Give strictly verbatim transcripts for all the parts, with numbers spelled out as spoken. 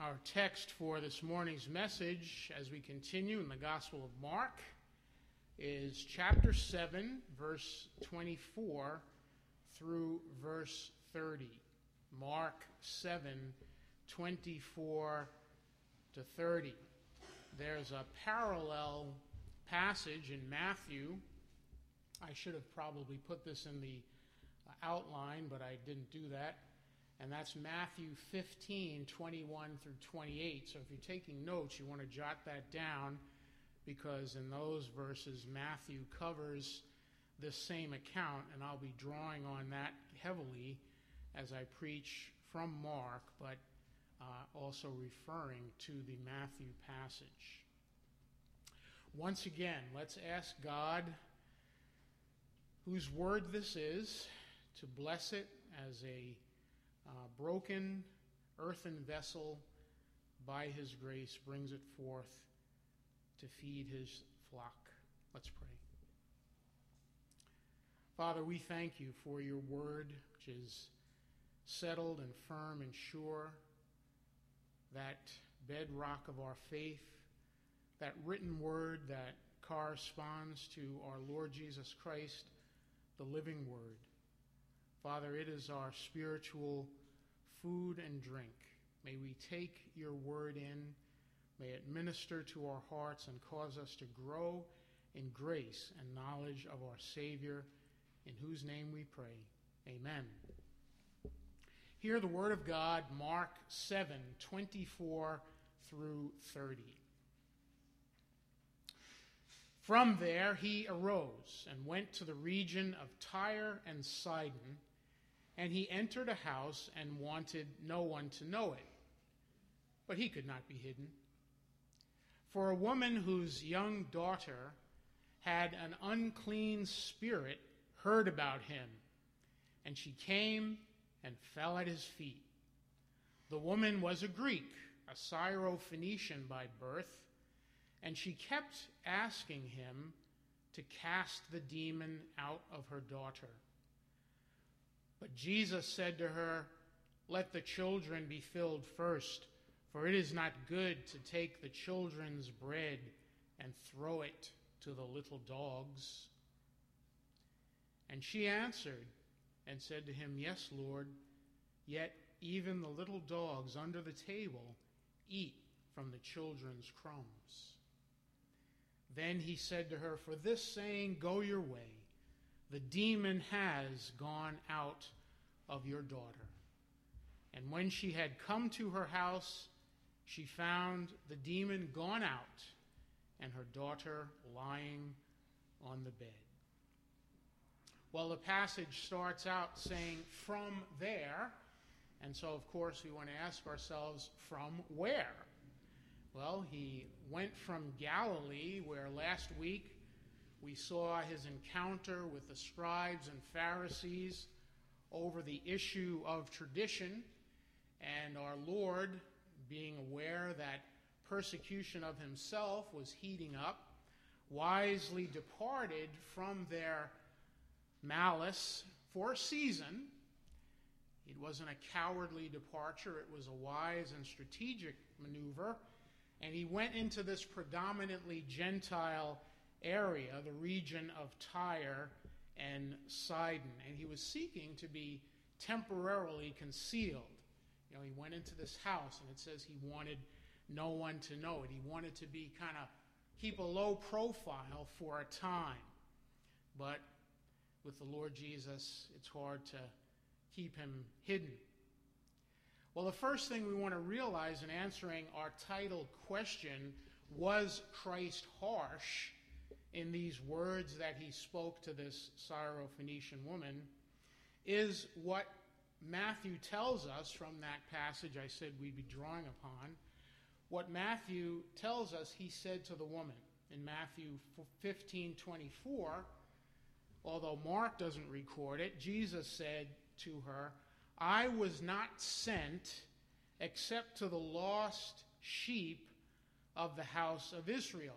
Our text for this morning's message, as we continue in the Gospel of Mark, is chapter seven, verse twenty-four through verse thirty. Mark seven, twenty-four to thirty. There's a parallel passage in Matthew. I should have probably put this in the outline, but I didn't do that. And that's Matthew fifteen, twenty-one through twenty-eight. So if you're taking notes, you want to jot that down, because in those verses, Matthew covers this same account, and I'll be drawing on that heavily as I preach from Mark, but uh, also referring to the Matthew passage. Once again, let's ask God, whose word this is, to bless it as a Uh, broken earthen vessel by his grace brings it forth to feed his flock. Let's pray. Father, we thank you for your word, which is settled and firm and sure, that bedrock of our faith, that written word that corresponds to our Lord Jesus Christ, the living word. Father, it is our spiritual food and drink. May we take your word in. May it minister to our hearts and cause us to grow in grace and knowledge of our Savior, in whose name we pray. Amen. Hear the word of God, Mark seven, twenty-four through thirty. From there he arose and went to the region of Tyre and Sidon, and he entered a house and wanted no one to know it. But he could not be hidden. For a woman whose young daughter had an unclean spirit heard about him, and she came and fell at his feet. The woman was a Greek, a Syrophoenician by birth, and she kept asking him to cast the demon out of her daughter. But Jesus said to her, "Let the children be filled first, for it is not good to take the children's bread and throw it to the little dogs." And she answered and said to him, "Yes, Lord, yet even the little dogs under the table eat from the children's crumbs." Then he said to her, "For this saying, go your way. The demon has gone out of your daughter." And when she had come to her house, she found the demon gone out and her daughter lying on the bed. Well, the passage starts out saying, "From there." And so, of course, we want to ask ourselves, from where? Well, he went from Galilee, where last week we saw his encounter with the scribes and Pharisees over the issue of tradition, and our Lord, being aware that persecution of himself was heating up, wisely departed from their malice for a season. It wasn't a cowardly departure, it was a wise and strategic maneuver. And he went into this predominantly Gentile area, the region of Tyre and Sidon. And he was seeking to be temporarily concealed. You know, he went into this house, and it says he wanted no one to know it. He wanted to be kind of, keep a low profile for a time. But with the Lord Jesus, it's hard to keep him hidden. Well, the first thing we want to realize in answering our title question, was Christ harsh in these words that he spoke to this Syrophoenician woman, is what Matthew tells us from that passage I said we'd be drawing upon. What Matthew tells us he said to the woman in Matthew fifteen twenty-four, although Mark doesn't record it, Jesus said to her, "I was not sent except to the lost sheep of the house of Israel."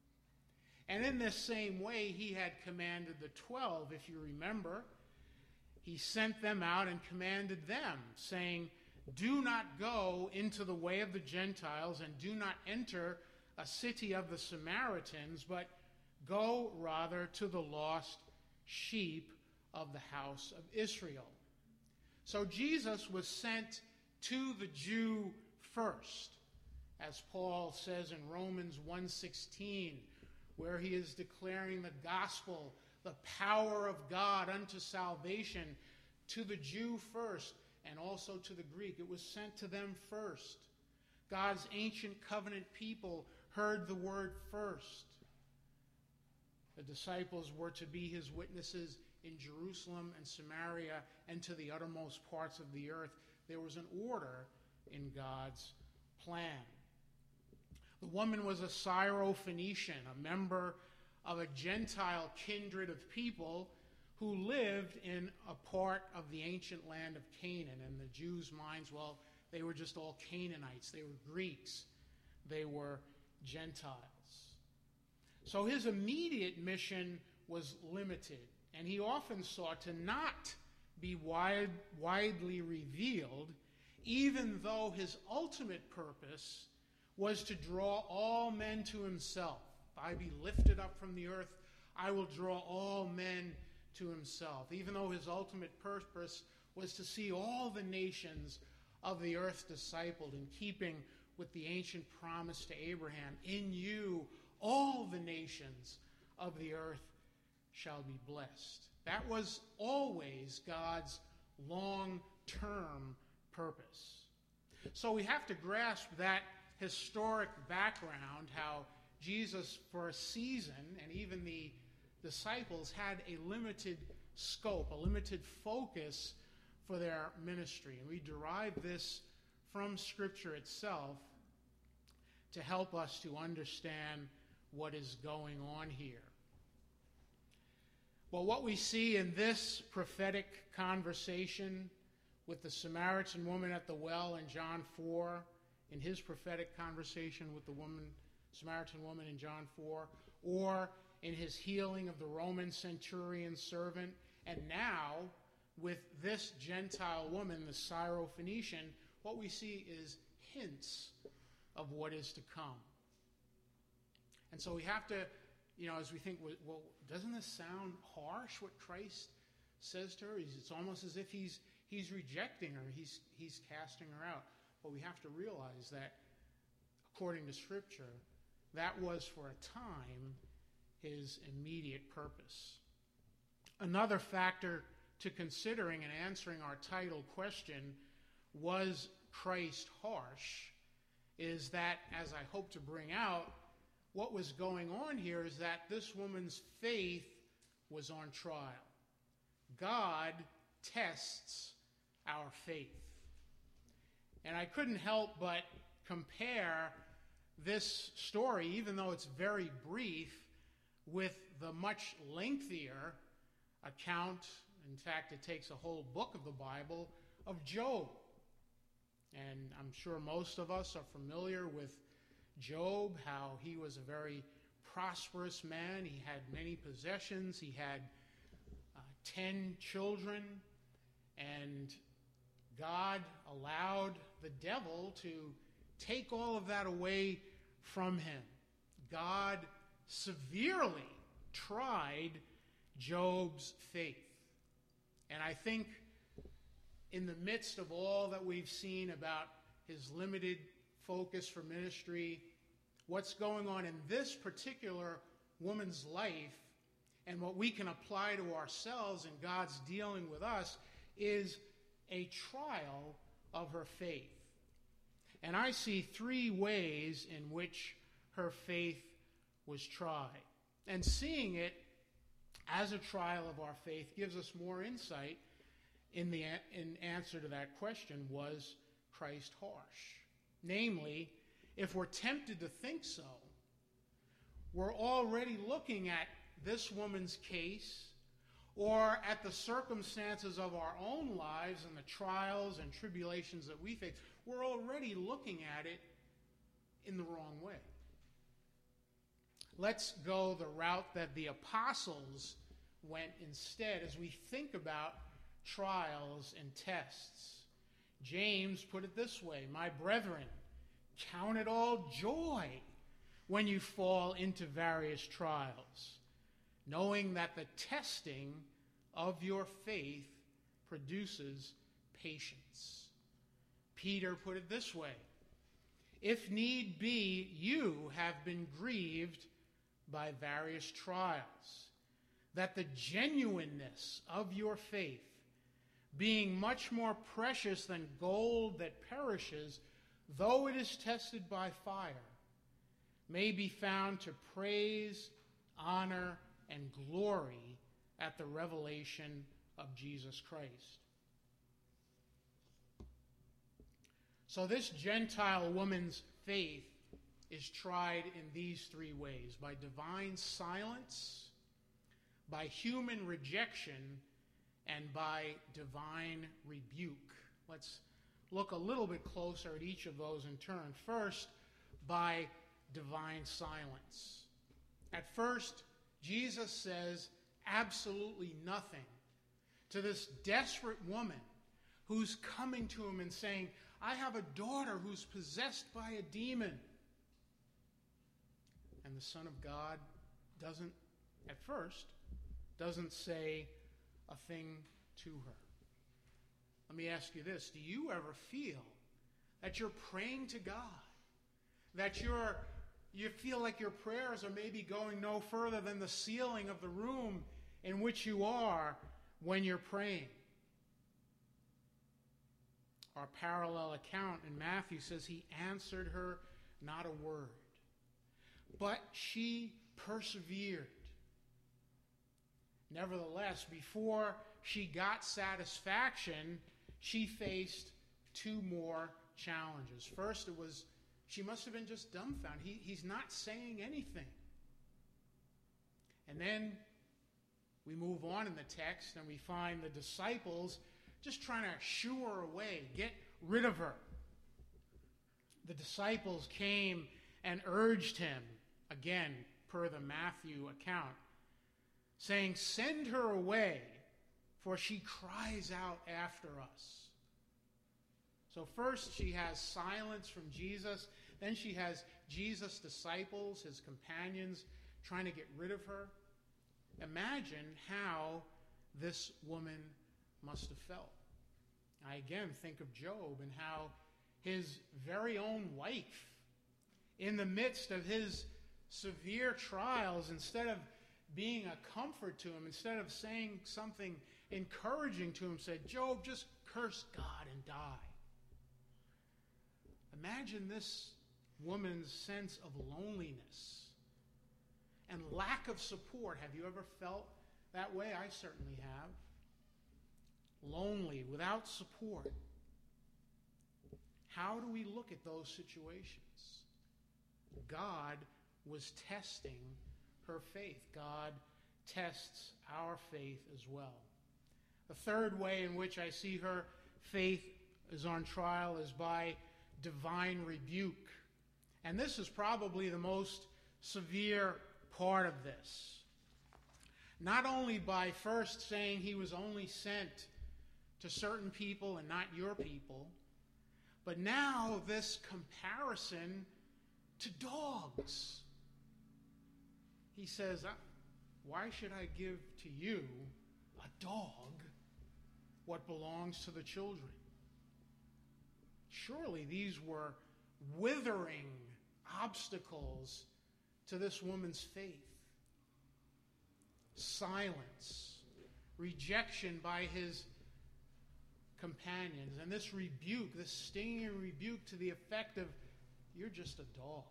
And in this same way, he had commanded the twelve, if you remember. He sent them out and commanded them, saying, "Do not go into the way of the Gentiles, and do not enter a city of the Samaritans, but go rather to the lost sheep of the house of Israel." So Jesus was sent to the Jew first, as Paul says in Romans one sixteen, where he is declaring the gospel, the power of God unto salvation, to the Jew first, and also to the Greek. It was sent to them first. God's ancient covenant people heard the word first. The disciples were to be his witnesses in Jerusalem and Samaria and to the uttermost parts of the earth. There was an order in God's plan. The woman was a Syro-Phoenician, a member of a Gentile kindred of people who lived in a part of the ancient land of Canaan. In the Jews' minds, well, they were just all Canaanites. They were Greeks. They were Gentiles. So his immediate mission was limited, and he often sought to not be wide, widely revealed, even though his ultimate purpose was to draw all men to himself. If I be lifted up from the earth, I will draw all men to himself. Even though his ultimate purpose was to see all the nations of the earth discipled, in keeping with the ancient promise to Abraham, "In you all the nations of the earth shall be blessed." That was always God's long-term purpose. So we have to grasp that historic background, how Jesus, for a season, and even the disciples, had a limited scope, a limited focus for their ministry. And we derive this from Scripture itself to help us to understand what is going on here. Well, what we see in this prophetic conversation with the Samaritan woman at the well in John four, in his prophetic conversation with the woman, Samaritan woman in John four, or in his healing of the Roman centurion servant, and now with this Gentile woman, the Syro-Phoenician, what we see is hints of what is to come. And so we have to, you know, as we think, well, doesn't this sound harsh, what Christ says to her? It's almost as if he's he's rejecting her. He's, he's casting her out. But we have to realize that, according to Scripture, that was for a time his immediate purpose. Another factor to considering in answering our title question, "Was Christ harsh?" is that, as I hope to bring out, what was going on here is that this woman's faith was on trial. God tests our faith. And I couldn't help but compare this story, even though it's very brief, with the much lengthier account, in fact it takes a whole book of the Bible, of Job. And I'm sure most of us are familiar with Job, how he was a very prosperous man. He had many possessions. He had uh, ten children. And God allowed the devil to take all of that away from him. God severely tried Job's faith. And I think in the midst of all that we've seen about his limited focus for ministry, what's going on in this particular woman's life and what we can apply to ourselves and God's dealing with us is a trial of her faith. And I see three ways in which her faith was tried. And seeing it as a trial of our faith gives us more insight in the in answer to that question, was Christ harsh? Namely, if we're tempted to think so, we're already looking at this woman's case or at the circumstances of our own lives and the trials and tribulations that we face. We're already looking at it in the wrong way. Let's go the route that the apostles went instead as we think about trials and tests. James put it this way, "My brethren, count it all joy when you fall into various trials, knowing that the testing of your faith produces patience." Peter put it this way, "If need be, you have been grieved by various trials, that the genuineness of your faith, being much more precious than gold that perishes, though it is tested by fire, may be found to praise, honor, and glory at the revelation of Jesus Christ." So this Gentile woman's faith is tried in these three ways: by divine silence, by human rejection, and by divine rebuke. Let's look a little bit closer at each of those in turn. First, by divine silence. At first, Jesus says absolutely nothing to this desperate woman who's coming to him and saying, "I have a daughter who's possessed by a demon." And the Son of God doesn't, at first, doesn't say a thing to her. Let me ask you this. Do you ever feel that you're praying to God, that you're, you feel like your prayers are maybe going no further than the ceiling of the room in which you are when you're praying? Our parallel account in Matthew says he answered her not a word, but she persevered. Nevertheless, before she got satisfaction, she faced two more challenges. First, it was she must have been just dumbfounded. He, he's not saying anything. And then we move on in the text and we find the disciples just trying to shoo her away, get rid of her. The disciples came and urged him, again, per the Matthew account, saying, "Send her away, for she cries out after us." So first she has silence from Jesus, then she has Jesus' disciples, his companions, trying to get rid of her. Imagine how this woman must have felt. I again think of Job and how his very own wife, in the midst of his severe trials, instead of being a comfort to him, instead of saying something encouraging to him, said, "Job, just curse God and die." Imagine this woman's sense of loneliness and lack of support. Have you ever felt that way? I certainly have. Lonely, without support. How do we look at those situations? God was testing her faith. God tests our faith as well. The third way in which I see her faith is on trial is by divine rebuke. And this is probably the most severe part of this. Not only by first saying he was only sent to certain people and not your people, but now this comparison to dogs. He says, "Why should I give to you, a dog, what belongs to the children?" Surely these were withering obstacles to this woman's faith. Silence, rejection by his companions, and this rebuke, this stinging rebuke to the effect of, "You're just a dog."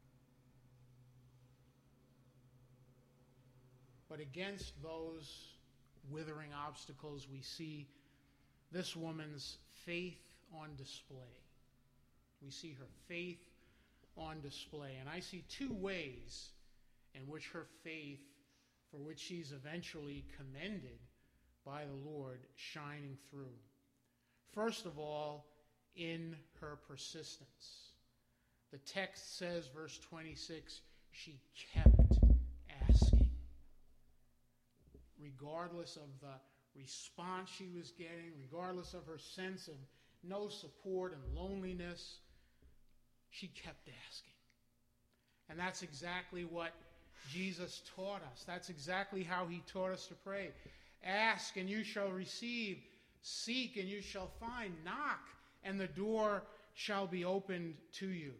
But against those withering obstacles, we see this woman's faith on display. We see her faith on display. And I see two ways in which her faith, for which she's eventually commended by the Lord, shining through. First of all, in her persistence. The text says, verse twenty-six, she kept asking. Regardless of the response she was getting, regardless of her sense of no support and loneliness, she kept asking. And that's exactly what Jesus taught us. That's exactly how he taught us to pray. Ask and you shall receive. Seek and you shall find. Knock and the door shall be opened to you.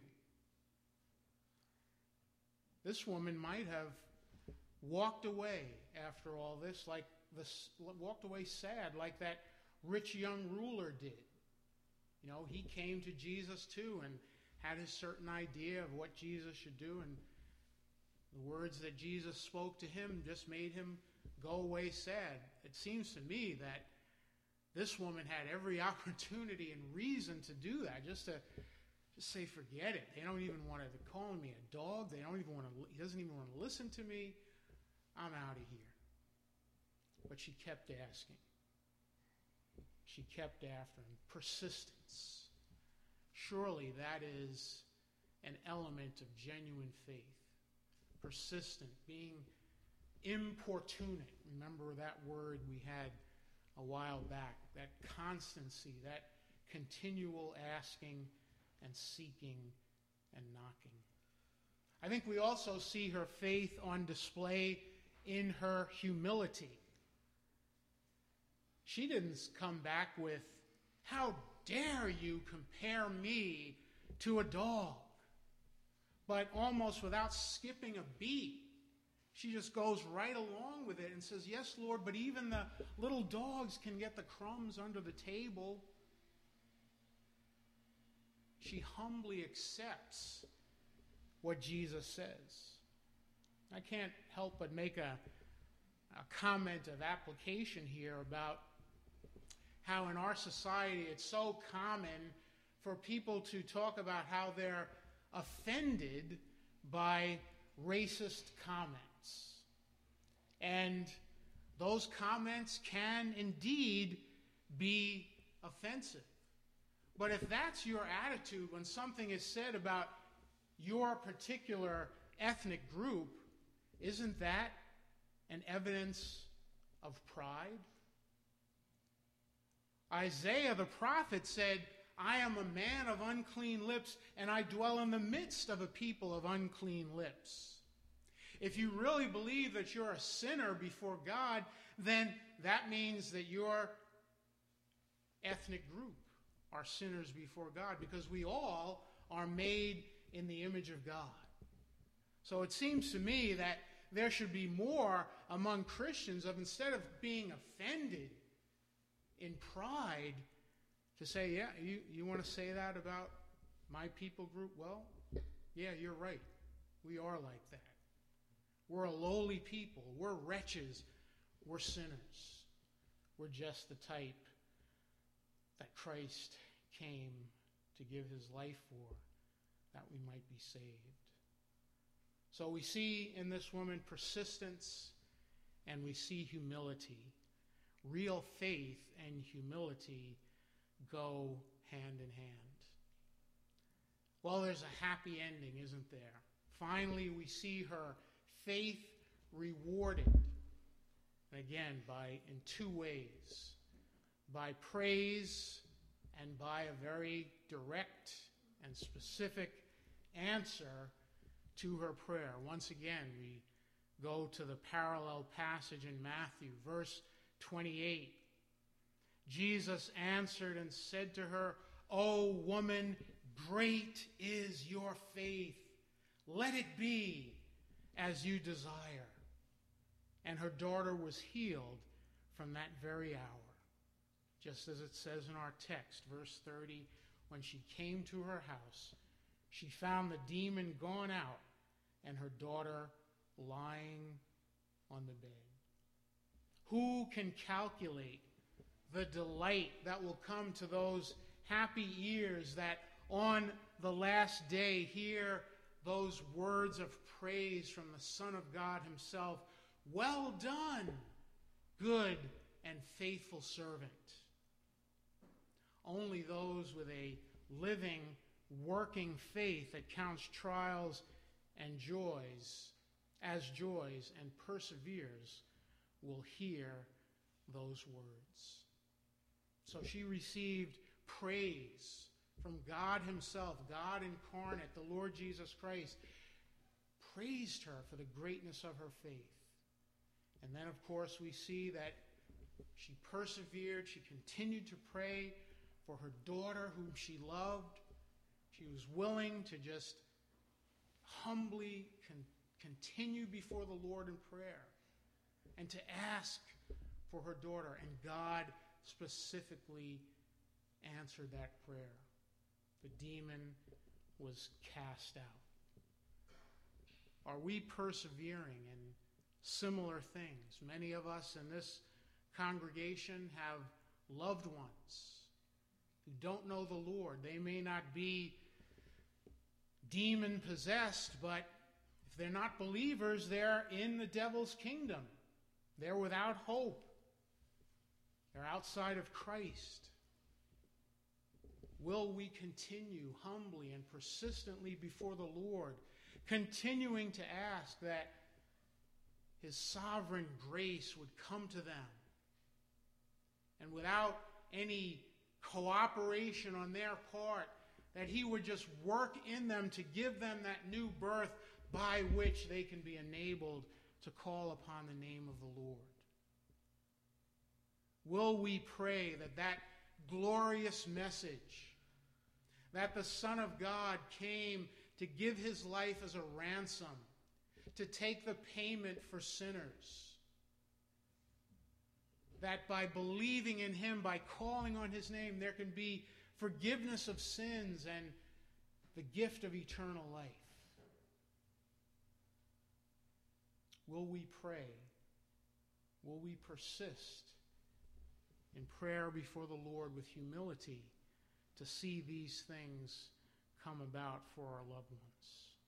This woman might have walked away after all this, like this, walked away sad, like that rich young ruler did. You know, he came to Jesus too and had his certain idea of what Jesus should do, and the words that Jesus spoke to him just made him go away sad. It seems to me that this woman had every opportunity and reason to do that, just to just say, forget it. They don't even want to call me a dog. They don't even want to, he doesn't even want to listen to me. I'm out of here. But she kept asking. She kept after him. Persistence. Surely that is an element of genuine faith. Persistent, being importunate. Remember that word we had a while back. That constancy, that continual asking and seeking and knocking. I think we also see her faith on display in her humility. She didn't come back with, how dare you compare me to a dog? But almost without skipping a beat, she just goes right along with it and says, yes, Lord, but even the little dogs can get the crumbs under the table. She humbly accepts what Jesus says. I can't help but make a, a comment of application here about how in our society it's so common for people to talk about how they're offended by racist comments. And those comments can indeed be offensive. But if that's your attitude when something is said about your particular ethnic group, isn't that an evidence of pride? Isaiah the prophet said, I am a man of unclean lips, and I dwell in the midst of a people of unclean lips. If you really believe that you're a sinner before God, then that means that your ethnic group are sinners before God, because we all are made in the image of God. So it seems to me that there should be more among Christians of, instead of being offended in pride, to say, yeah, you, you want to say that about my people group? Well, yeah, you're right. We are like that. We're a lowly people. We're wretches. We're sinners. We're just the type that Christ came to give his life for, that we might be saved. So we see in this woman persistence, and we see humility. Real faith and humility go hand in hand. Well, there's a happy ending, isn't there? Finally, we see her faith rewarded. And again, by in two ways. By praise and by a very direct and specific answer to her prayer. Once again, we go to the parallel passage in Matthew, verse twenty-eight. Jesus answered and said to her, O woman, great is your faith. Let it be as you desire. And her daughter was healed from that very hour. Just as it says in our text, verse thirty, when she came to her house, she found the demon gone out and her daughter lying on the bed. Who can calculate the delight that will come to those happy ears that on the last day hear those words of praise from the Son of God himself? Well done, good and faithful servant. Only those with a living, working faith that counts trials and joys as joys and perseveres will hear those words. So she received praise from God himself, God incarnate, the Lord Jesus Christ, praised her for the greatness of her faith. And then, of course, we see that she persevered. She continued to pray for her daughter whom she loved. She was willing to just humbly con- continue before the Lord in prayer and to ask for her daughter. And God specifically answered that prayer. The demon was cast out. Are we persevering in similar things? Many of us in this congregation have loved ones who don't know the Lord. They may not be demon-possessed, but if they're not believers, they're in the devil's kingdom. They're without hope. They're outside of Christ. Will we continue humbly and persistently before the Lord, continuing to ask that his sovereign grace would come to them, and without any cooperation on their part, that he would just work in them to give them that new birth by which they can be enabled to call upon the name of the Lord? Will we pray that that glorious message, that the Son of God came to give his life as a ransom, to take the payment for sinners, that by believing in him, by calling on his name, there can be forgiveness of sins and the gift of eternal life? Will we pray? Will we persist in prayer before the Lord with humility to see these things come about for our loved ones?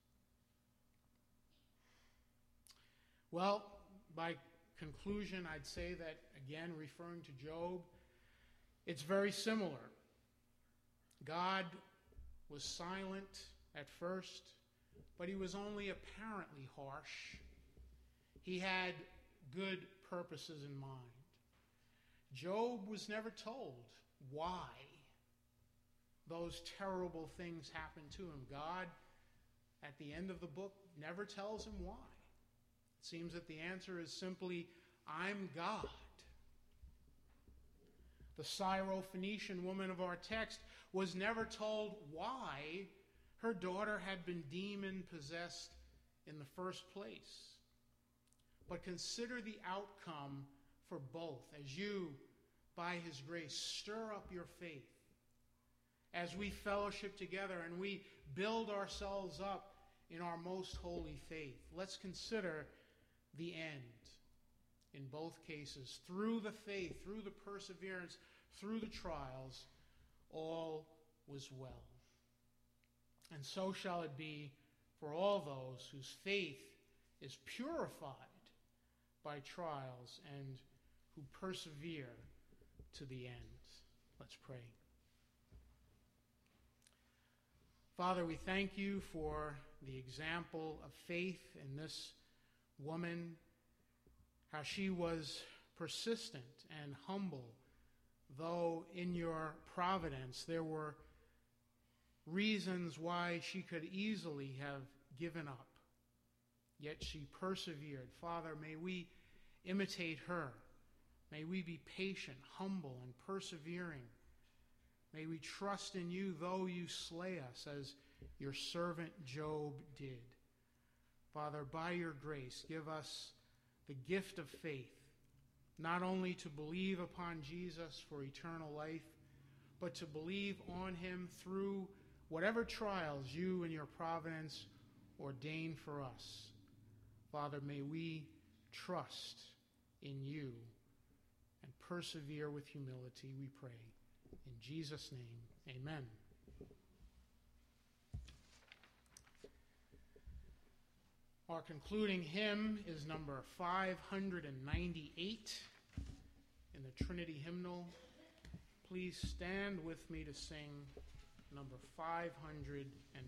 Well, by conclusion, I'd say that, again, referring to Job, it's very similar. God was silent at first, but he was only apparently harsh. He had good purposes in mind. Job was never told why those terrible things happened to him. God, at the end of the book, never tells him why. It seems that the answer is simply, I'm God. The Syrophoenician woman of our text was never told why her daughter had been demon-possessed in the first place. But consider the outcome for both as you, by his grace, stir up your faith, as we fellowship together and we build ourselves up in our most holy faith. Let's consider the end in both cases. Through the faith, through the perseverance, through the trials, all was well. And so shall it be for all those whose faith is purified by trials and who persevere to the end. Let's pray. Father, we thank you for the example of faith in this woman, how she was persistent and humble, though in your providence there were reasons why she could easily have given up. Yet she persevered. Father, may we imitate her. May we be patient, humble, and persevering. May we trust in you, though you slay us, as your servant Job did. Father, by your grace, give us the gift of faith, not only to believe upon Jesus for eternal life, but to believe on him through whatever trials you in your providence ordain for us. Father, may we trust in you and persevere with humility, we pray. In Jesus' name, amen. Our concluding hymn is number five hundred ninety-eight in the Trinity Hymnal. Please stand with me to sing number five hundred